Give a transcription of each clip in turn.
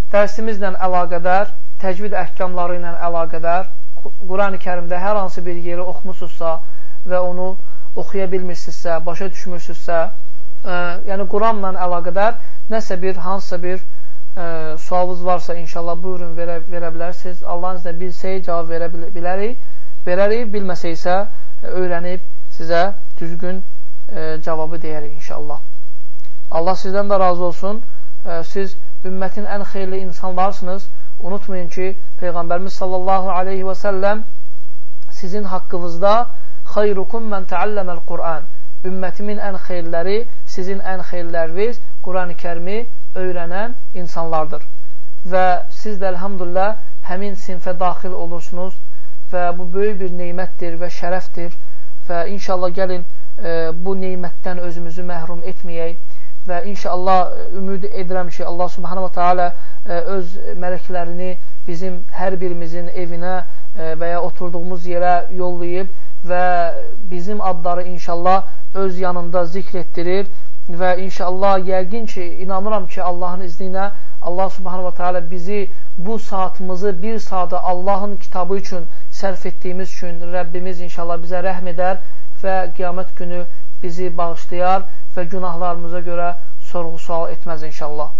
dərsimizlə əlaqədar, təcvid əhkamları ilə əlaqədar, Quran-ı Kərimdə hər hansı bir yeri oxumusunuzsa və onu oxuya bilmirsinizsə, başa düşmürsünüzsə, yəni Quranla əlaqədar nəsə bir, hansısa bir sualınız varsa, inşallah buyurun verə bilərsiniz. Allahın iznilə bilsək, cavab verərik, bilməsək isə öyrənib sizə düzgün cavabı deyərik inşallah. Allah sizdən də razı olsun. Siz ümmətin ən xeyirli insanlarsınız. Unutmayın ki, Peyğəmbərimiz sallallahu aleyhi və səlləm sizin haqqınızda xeyrukum mən təalləməl Qur'an, ümmətimin ən xeyirləri, sizin ən xeyirləriniz Quran-ı Kərimi öyrənən insanlardır. Və siz də elhamdülillah həmin sinfə daxil olursunuz və bu böyük bir neymətdir və şərəfdir və inşallah gəlin bu neymətdən özümüzü məhrum etməyək və inşallah ümid edirəm ki, Allah subhanahu wa ta'ala öz mələklərini bizim hər birimizin evinə və ya oturduğumuz yerə yollayıb və bizim adları inşallah öz yanında zikr etdirir və inşallah yəqin ki, inanıram ki, Allahın izni ilə Allah subhanahu wa ta'ala bizi bu saatımızı bir saata Allahın kitabı üçün sərf etdiyimiz üçün Rəbbimiz inşallah bizə rəhm edər və qiyamət günü bizi bağışlayar və günahlarımıza görə sorğu-sual etməz inşallah.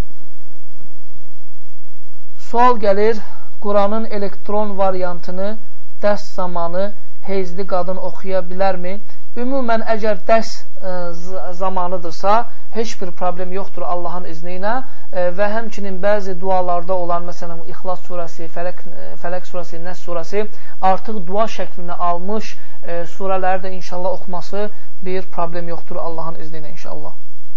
Sual gəlir, Quranın elektron variantını dərs zamanı heyzli qadın oxuya bilərmi? Ümumən, əgər dərs zamanıdırsa, heç bir problem yoxdur Allahın izni ilə və həmçinin bəzi dualarda olan, məsələn, İxlas surəsi, Fələq surəsi, Nəs surəsi artıq dua şəklini almış surələri də inşallah oxuması bir problem yoxdur Allahın izni ilə inşallah.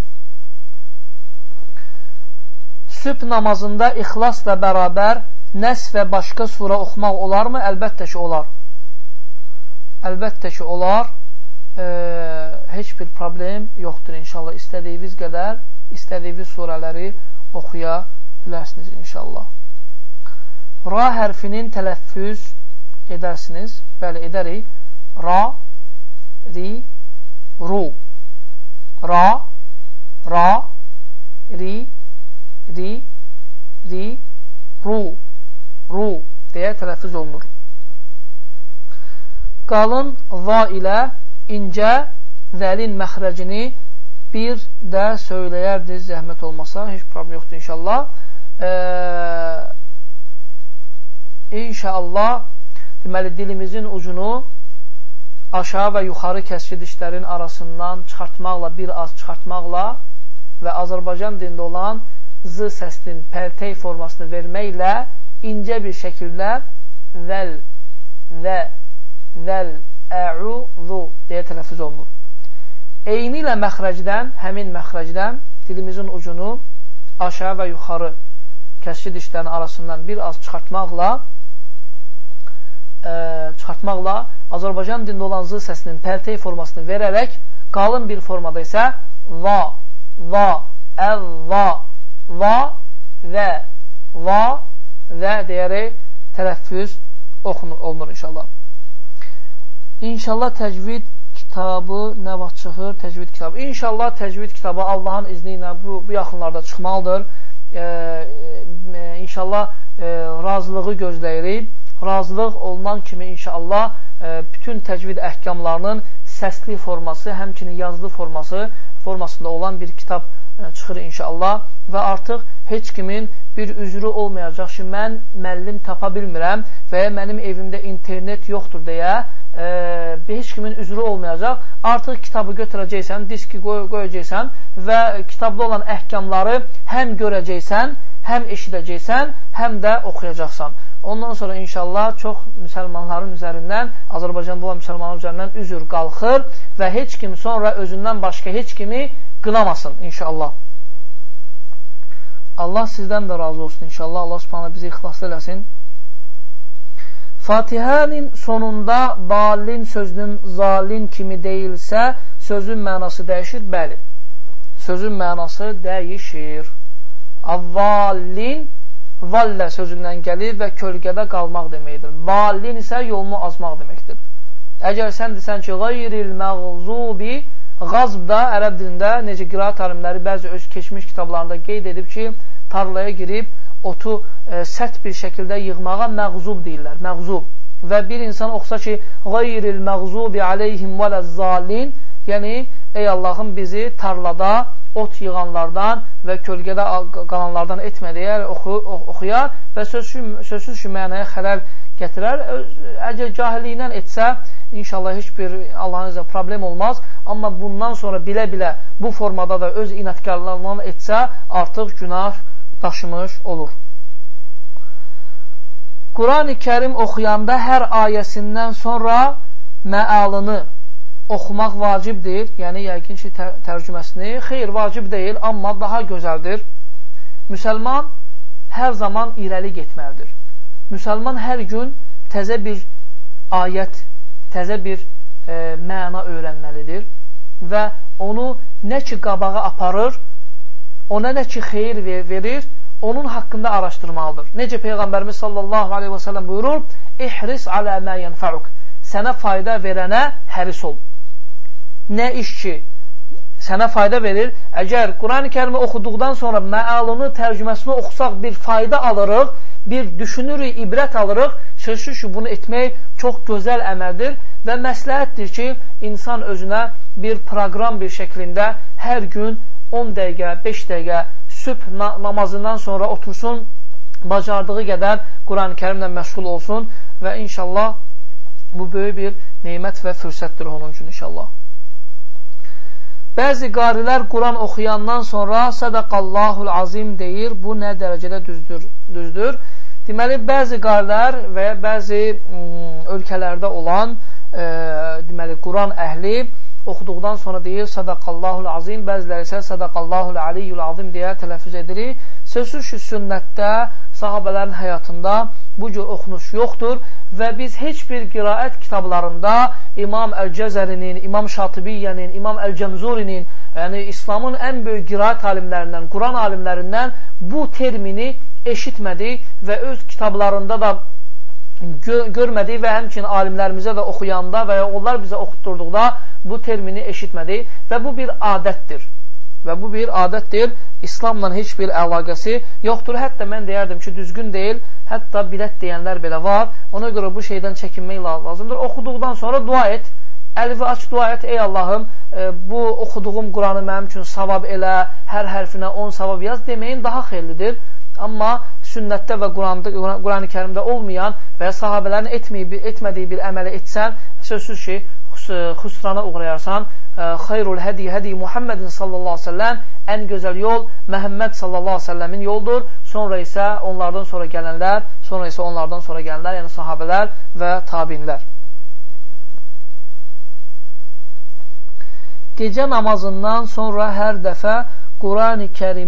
Sübh namazında İxlasla bərabər Nəs və başqa surə oxumaq olarmı? Əlbəttə ki, olar. Əlbəttə ki, olar. Heç bir problem yoxdur inşallah. İstədiyiniz qədər, istədiyiniz surələri oxuya bilərsiniz inşallah. Ra hərfinin tələffüz edərsiniz. Bəli, edərik. Ra, ri, ru. Ra, ra, ri, ri, ri, ru, ru deyə tələffüz olunur. Qalın va ilə incə zəlin məxrəcini bir də söyləyərdiniz, zəhmət olmasa, heç problem yoxdur inşallah. İnşallah, deməli, dilimizin ucunu aşağı və yuxarı kəsici dişlərin arasından çıxartmaqla, bir az çıxartmaqla və Azərbaycan dilində olan z səsinin pərtey formasını verməklə incə bir şəkildə vəl, və, vəl, ə'udhu deyə tələffüz olunur. Eyni ilə məxrəcdən, həmin məxrəcdən dilimizin ucunu aşağı və yuxarı kəsici dişlərin arasından bir az çıxartmaqla Azərbaycan dilində olan z səsinin pərtey formasını verərək qalın bir formada isə va, va, əl-va, va, və deyərək tələffüz olunur inşallah. İnşallah təcvid kitabı nə vaxt çıxır? Təcvid kitabı. İnşallah təcvid kitabı Allahın izni ilə bu yaxınlarda çıxmalıdır. İnşallah razılığı gözləyirik. Razılıq olunan kimi inşallah bütün təcvid əhkamlarının səsli forması, həmçinin yazılı formasında olan bir kitab çıxır inşallah və artıq heç kimin bir üzrü olmayacaq ki, mən müəllim tapa bilmirəm və ya mənim evimdə internet yoxdur deyə heç kimin üzrü olmayacaq. Artıq kitabı götürəcəksən, diski qoyacaqsan və kitabda olan əhkamları həm görəcəksən, həm eşidəcəksən, həm də oxuyacaqsan. Ondan sonra inşallah çox müsəlmanların üzərindən, Azərbaycanda olan müsəlmanların üzərindən üzr qalxır və heç kim sonra özündən başqa heç kimi qınamasın inşallah. Allah sizdən də razı olsun inşallah. Allah subhanahu bizi ixlaslı eləsin. Fatihənin sonunda dalin sözünün zalin kimi deyilsə, sözün mənası dəyişir? Bəli. Sözün mənası dəyişir. Avvalin, vallə sözündən gəlir və kölgədə qalmaq deməkdir. Valin isə yolunu azmaq deməkdir. Əgər sən desən ki, qayril məğzubi, qazb da ərəb dilində, necə qiraat alimləri bəzi öz keçmiş kitablarında qeyd edib ki, tarlaya girib otu sərt bir şəkildə yığmağa məğzub deyirlər, məğzub. Və bir insan oxusa ki, qayril məğzubi aleyhim vələzzalin, yəni, ey Allahım bizi tarlada ot yığanlardan və kölgədə qalanlardan etmə deyər, oxuyar və sözsüz ki, mənaya xələl gətirər. Əgər cahilliklə etsə, İnşallah heç bir Allahın izniyle problem olmaz. Amma bundan sonra bilə-bilə bu formada da öz inatkarlarından etsə, artıq günah daşımış olur. Quran-ı Kərim oxuyanda hər ayəsindən sonra məalını oxumaq vacibdir. Yəni, yəqin ki, tərcüməsini. Xeyr, vacib deyil, amma daha gözəldir. Müsəlman hər zaman irəli getməlidir. Müsəlman hər gün təzə bir ayət, təzə bir məna öyrənməlidir və onu nə ki qabağa aparır, ona nə ki xeyir verir, onun haqqında araşdırmalıdır. Necə Peyğəmbərimiz sallallahu aleyhi və səlləm buyurur, İhris alə mə yənfəuk, sənə fayda verənə həris ol. Nə iş ki sənə fayda verir, əgər Quran-ı Kərimi oxuduqdan sonra məalını, tərcüməsini oxusaq bir fayda alırıq, bir düşünürük, ibrət alırıq, sözsüz ki, bunu etmək çox gözəl əməldir və məsləhətdir ki, insan özünə bir proqram bir şəklində hər gün 10 dəqiqə, 5 dəqiqə sübh namazından sonra otursun, bacardığı qədər Quran-ı Kərimlə məşğul olsun və inşallah bu böyük bir neymət və fürsətdir onun üçün inşallah. Bəzi qarilər Quran oxuyandan sonra Sədəqallahul azim deyir. Bu nə dərəcədə düzdür? Deməli, bəzi qarilər və ya bəzi ölkələrdə olan deməli, Quran əhli oxuduqdan sonra deyir Sədəqallahul azim, bəziləri isə Sədəqallahul aliyyul azim deyə tələffüz edilir. Sözsüz ki, sünnətdə, sahabələrin həyatında bu cür oxunuş yoxdur və biz heç bir qiraət kitablarında İmam Əl-Cəzərinin, İmam Şatibiyyənin, İmam Əl-Cəmzurinin, yəni İslamın ən böyük qiraət alimlərindən, Quran alimlərindən bu termini eşitmədik və öz kitablarında da görmədik və həmçinin alimlərimizə də oxuyanda və ya onlar bizə oxutturduqda bu termini eşitmədik və bu bir adətdir. Və bu bir adətdir, İslamla heç bir əlaqəsi yoxdur. Hətta mən deyərdim ki, düzgün deyil, hətta bilət deyənlər belə var. Ona görə bu şeydən çəkinmək lazımdır. Oxuduqdan sonra dua et, əlivi aç, dua et, ey Allahım, bu oxuduğum Quranı mənim üçün savab elə, hər hərfinə 10 savab yaz deməyin daha xeyirlidir. Amma sünnətdə və Quran-ı Kərimdə olmayan və ya sahabələrin etmədiyi bir əməli etsən, sözsüz ki, xüsrana uğrayarsan. Xayrul hədi hədi Muhammedin sallallahu aleyhi ve sellem, ən gözəl yol Məhəmməd sallallahu aleyhi ve sellemin yoldur. Sonra isə onlardan sonra gələnlər, yəni sahabələr və tabinlər. Gecə namazından sonra hər dəfə Quran-ı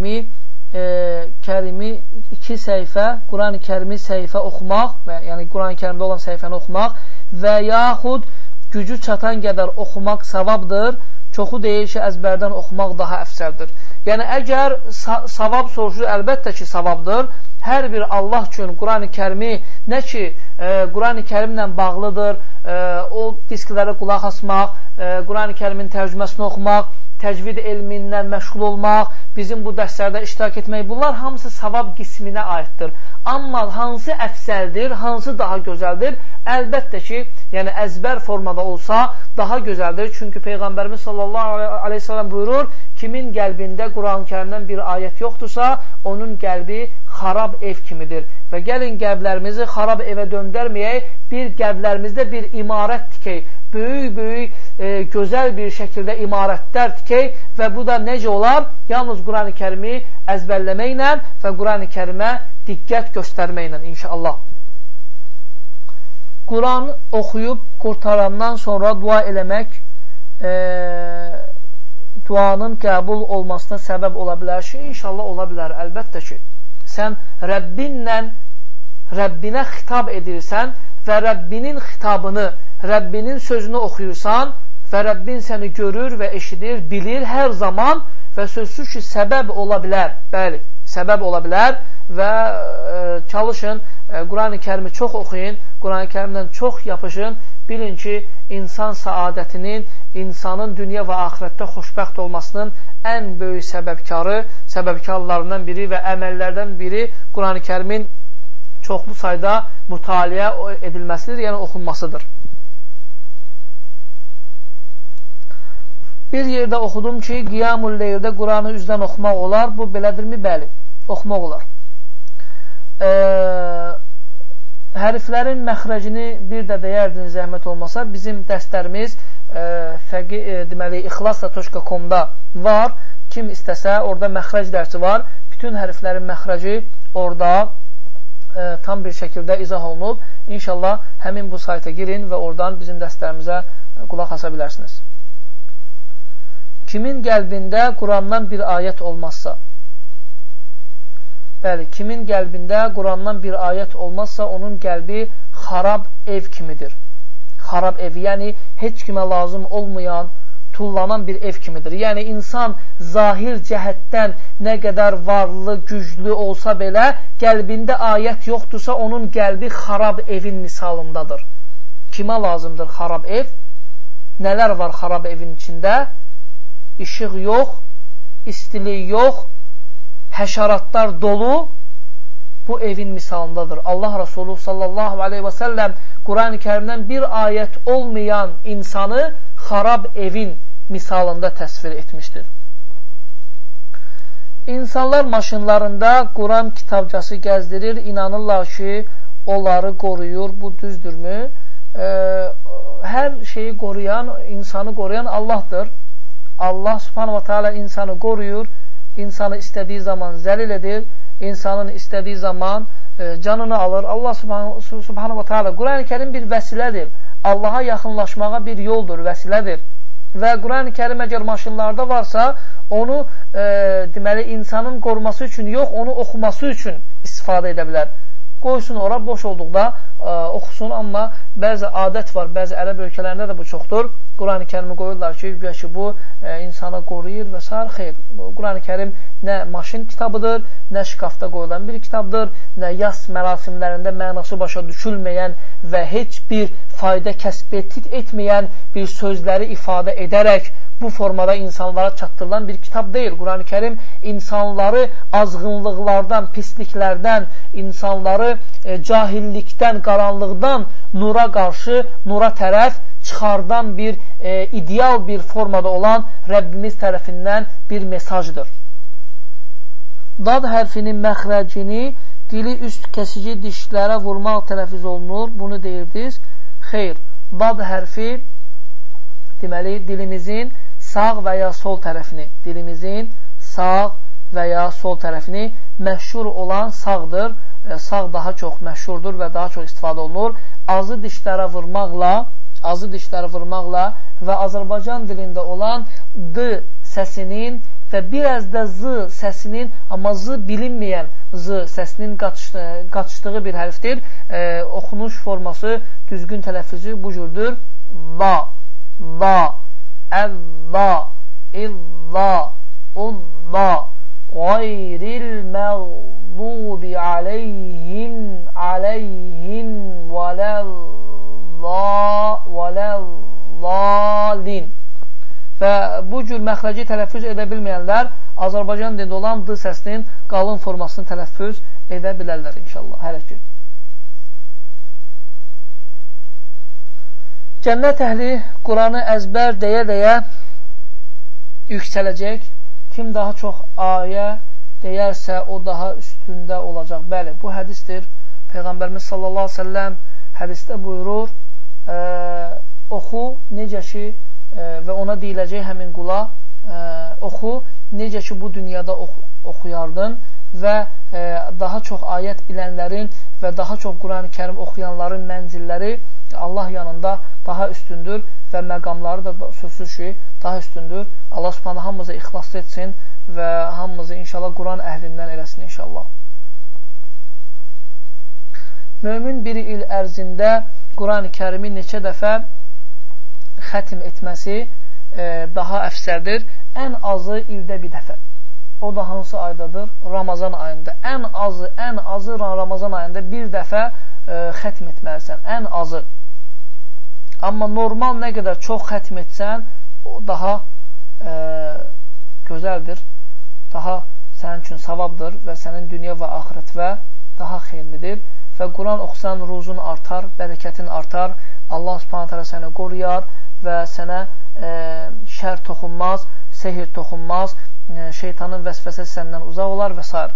Kərimi 2 səhifə, Quran-ı Kərimi səhifə oxumaq, yəni Quran-ı Kərimdə olan səhifəni oxumaq və yaxud gücü çatan qədər oxumaq savabdır. Çoxu deyir ki, əzbərdən oxumaq daha əfsəldir. Yəni, əgər savab soruşur, əlbəttə ki, savabdır. Hər bir Allah üçün Quran-ı Kərimi nə ki, Quran-ı Kərimlə bağlıdır, o disklərə qulaq asmaq, Quran-ı Kərimin tərcüməsini oxumaq, təcvid elmindən məşğul olmaq, bizim bu dərslərdə iştirak etmək, bunlar hamısı savab qisminə aiddir. Amma hansı əfsəldir, hansı daha gözəldir? Əlbəttə ki, yəni əzbər formada olsa daha gözəldir. Çünki Peyğəmbərimiz sallallahu aleyhi ve sellem buyurur, kimin qəlbində Quran-ı Kərimdən bir ayət yoxdursa, onun qəlbi xarab ev kimidir. Və gəlin qəlblərimizi xarab evə döndərməyək, bir qəlblərimizdə bir imarət tikək, böyük, gözəl bir şəkildə imarətlər tikək və bu da necə olar? Yalnız Quran-ı Kərimi əzbərləməklə və Quran-ı Kərimə diqqət göstərməklə inşallah. Quran oxuyub qurtarandan sonra dua eləmək duanın qəbul olmasına səbəb ola bilər ki, inşallah ola bilər, əlbəttə ki. Sən Rəbbinə xitab edirsən və Rəbbinin xitabını, Rəbbinin sözünü oxuyursan və Rəbbin səni görür və eşidir, bilir hər zaman və sözsüz ki, səbəb ola bilər. Bəli, səbəb ola bilər və çalışın, Quran-ı Kərimi çox oxuyun, Quran-ı Kərimdən çox yapışın bilin ki, insan saadətinin, insanın dünya və axirətdə xoşbəxt olmasının ən böyük səbəbkarlarından biri və əməllərdən biri Quran-ı Kərimin çoxlu sayda mütaliə edilməsidir, yəni oxunmasıdır. Bir yerdə oxudum ki, qiyamul leyldə Quranı üzdən oxumaq olar. Bu belədirmi? Bəli, oxumaq olar. Hərflərin məxrəcini bir də deyərdin, zəhmət olmasa. Bizim dərslərimiz deməli, ixlasla.com-da var. Kim istəsə, orada məxrəc dərsi var. Bütün hərflərin məxrəci orada tam bir şəkildə izah olunub. İnşallah həmin bu sayta girin və oradan bizim dərslərimizə qulaq asa bilərsiniz. Kimin qəlbində Qurandan bir ayət olmazsa, bəli, kimin qəlbində Qurandan bir ayət olmazsa, onun qəlbi xarab ev kimidir. Xarab ev, yəni heç kimə lazım olmayan, tullanan bir ev kimidir. Yəni, insan zahir cəhətdən nə qədər varlı, güclü olsa belə, qəlbində ayət yoxdursa, onun qəlbi xarab evin misalındadır. Kimə lazımdır xarab ev? Nələr var xarab evin içində? İşıq yox, istilik yox, həşəratlar dolu, bu evin misalındadır. Allah Resulü sallallahu aleyhi və səlləm Quran-ı Kərimdən bir ayət olmayan insanı xarab evin misalında təsvir etmişdir. İnsanlar maşınlarında Quran kitabcası gəzdirir, inanırlar ki, onları qoruyur. Bu düzdürmü? Hər şeyi qoruyan, insanı qoruyan Allahdır. Allah subhanahu wa ta'ala insanı qoruyur, insanı istədiyi zaman zəlil edir, insanın istədiyi zaman canını alır. Allah subhanahu wa ta'ala Quran-ı Kərim bir vəsilədir. Allaha yaxınlaşmağa bir yoldur, vəsilədir. Və Quran-ı Kərim əgər maşınlarda varsa, onu deməli, insanın qoruması üçün yox, onu oxuması üçün istifadə edə bilər. Qoysun ora, boş olduqda oxusun, amma bəzi adət var, bəzi ərəb ölkələrində də bu çoxdur. Quran-ı Kərimi qoyurlar ki, bu insana qoruyur və s. Xeyr, Quran-ı Kərim nə maşın kitabıdır, nə şkafda qoyulan bir kitabdır, nə yas mərasimlərində mənası başa düşülməyən və heç bir fayda kəsb etməyən bir sözləri ifadə edərək bu formada insanlara çatdırılan bir kitab deyil. Quran-ı Kərim insanları azğınlıqlardan, pisliklərdən, insanları cahillikdən, qaranlıqdan nura qarşı, nura tərəf çıxardan bir ideal bir formada olan Rəbbimiz tərəfindən bir mesajdır. Dad hərfinin məxrəcini dili üst kəsici dişlərə vurmaq tələffüz olunur. Bunu deyirdiniz. Xeyr, dad hərfi deməli dilimizin sağ və ya sol tərəfini, dilimizin sağ və ya sol tərəfini məşhur olan sağdır. Sağ daha çox məşhurdur və daha çox istifadə olunur. Azı dişlərə vurmaqla və Azərbaycan dilində olan D səsinin və biraz da Z səsinin, amma Z bilinməyən Z səsinin qaçışdığı bir hərfdir. Oxunuş forması, düzgün tələffüzü bu cürdür. Va, va, əvva, illa, ulla, qayril məğdubi aleyhim vələlləlin. Və bu cür məxrəci tələffüz edə bilməyənlər Azərbaycan dilində olan D səsinin qalın formasını tələffüz edə bilərlər inşallah. Hələ ki. Cənnət əhli Quranı əzbər deyə-deyə yüksələcək. Kim daha çox ayə deyərsə, o daha üstündə olacaq. Bəli, bu hədisdir. Peyğəmbərimiz sallallahu aleyhi ve selləm hədisdə buyurur, oxu necə ki və ona deyiləcək həmin qula, oxu necə ki bu dünyada oxuyardın və daha çox ayət bilənlərin və daha çox Quran-ı Kərim oxuyanların mənzilləri Allah yanında daha üstündür və məqamları da sözsüz ki daha üstündür. Allah subhanahu hamımızı ixlaslı etsin və hamımızı inşallah Quran əhlindən eləsin inşallah. Mömin bir il ərzində Quran-ı Kərimi neçə dəfə xətim etməsi daha əfsərdir. Ən azı ildə bir dəfə. O da hansı aydadır? Ramazan ayında. Ən azı Ramazan ayında bir dəfə xətm etməlisən. Ən azı. Amma normal nə qədər çox xətm etsən, o daha gözəldir, daha sənin üçün savabdır və sənin dünya və axirətvə daha xeyirlidir. Və Quran oxusan, ruzun artar, bərəkətin artar, Allah subhanət hələ səni qoruyar və sənə şər toxunmaz, sehir toxunmaz, şeytanın vəsvəsəsi səndən uzaq olar və s.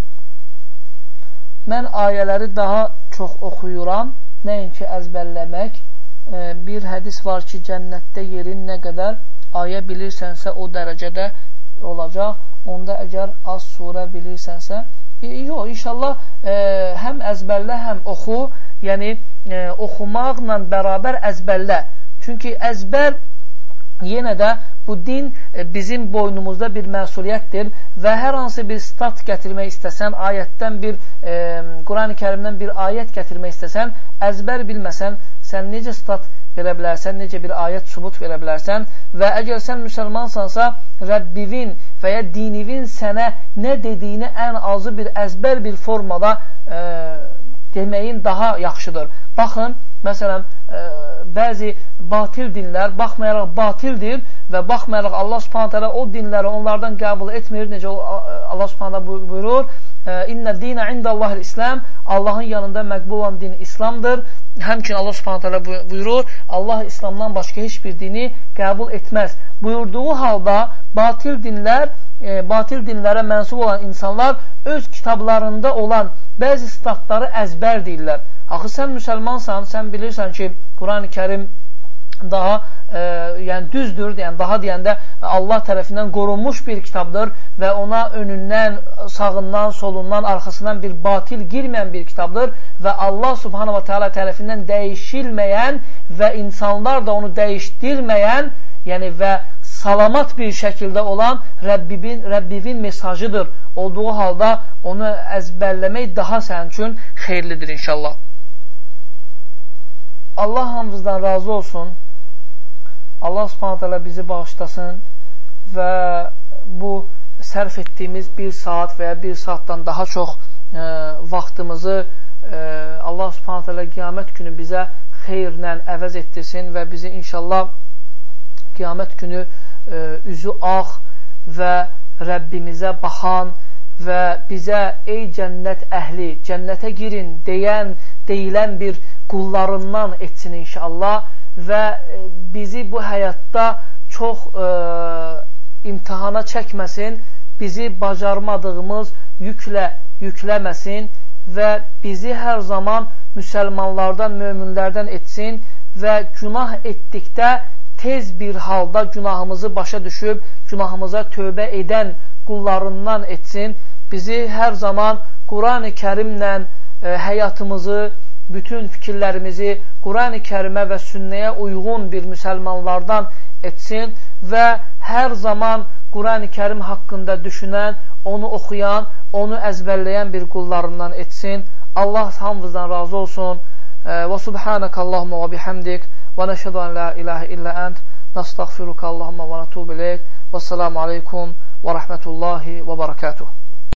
Mən ayələri daha çox oxuyuram, nəinki əzbərləmək. Bir hədis var ki, cənnətdə yerin nə qədər ayə bilirsənsə, o dərəcədə olacaq. Onda əgər az surə bilirsənsə, yox, inşallah həm əzbərlə, həm oxu, yəni oxumaqla bərabər əzbərlə. Çünki əzbər yenə də bu din bizim boynumuzda bir məsuliyyətdir və hər hansı bir stat gətirmək istəsən, ayətdən bir, Quran-ı Kərimdən bir ayət gətirmək istəsən, əzbər bilməsən, sən necə stat verə bilərsən, necə bir ayət sübut verə bilərsən və əgər sən müsəlmansansa, Rəbbivin və ya dinivin sənə nə dediyini ən azı bir əzbər bir formada deməyin daha yaxşıdır. Baxın, məsələn, bəzi batil dinlər, baxmayaraq batildir və baxmayaraq Allah subhanət hələ o dinləri onlardan qəbul etmir. Necə Allah subhanət hələ buyurur, İnnə dinə indəllahil İslam, Allahın yanında məqbul olan din İslamdır. Həmçin Allah subhanət hələ buyurur, Allah İslamdan başqa heç bir dini qəbul etməz. Buyurduğu halda batil dinlərə mənsub olan insanlar öz kitablarında olan bəzi statları əzbər deyirlər. Axı sən müsəlmansan, sən bilirsən ki, Quran-ı Kərim daha yəni düzdür, yəni daha deyəndə Allah tərəfindən qorunmuş bir kitabdır və ona önündən, sağından, solundan, arxasından bir batil girməyən bir kitabdır və Allah subhanahu wa ta'ala tərəfindən dəyişilməyən və insanlar da onu dəyişdirməyən, yəni və salamat bir şəkildə olan Rəbbivin mesajıdır. Olduğu halda onu əzbərləmək daha sənin üçün xeyirlidir inşallah. Allah hamımızdan razı olsun. Allah subhanət hələ bizi bağışlasın və bu sərf etdiyimiz bir saat və ya bir saatdan daha çox vaxtımızı Allah subhanət hələ qiyamət günü bizə xeyirlə əvəz etdirsin və bizi inşallah qiyamət günü üzü ağ və Rəbbimizə baxan və bizə ey cənnət əhli, cənnətə girin deyilən bir qullarından etsin inşallah və bizi bu həyatda çox imtihana çəkməsin, bizi bacarmadığımız yükləməsin və bizi hər zaman müsəlmanlardan, möminlərdən etsin və günah etdikdə tez bir halda günahımızı başa düşüb, günahımıza tövbə edən qullarından etsin. Bizi hər zaman Quran-ı Kərimlə həyatımızı, bütün fikirlərimizi Quran-ı Kərimə və sünnəyə uyğun bir müsəlmanlardan etsin və hər zaman Quran-ı Kərim haqqında düşünən, onu oxuyan, onu əzbərləyən bir qullarından etsin. Allah hamımızdan razı olsun. Və subhanəkəllahumma və bihamdik və nəşhədu an la ilahə illə ənt nəstəğfiruka Allahumma və nətubu ileyk və selamu aleykum və rəhmətullahi və barakatuh.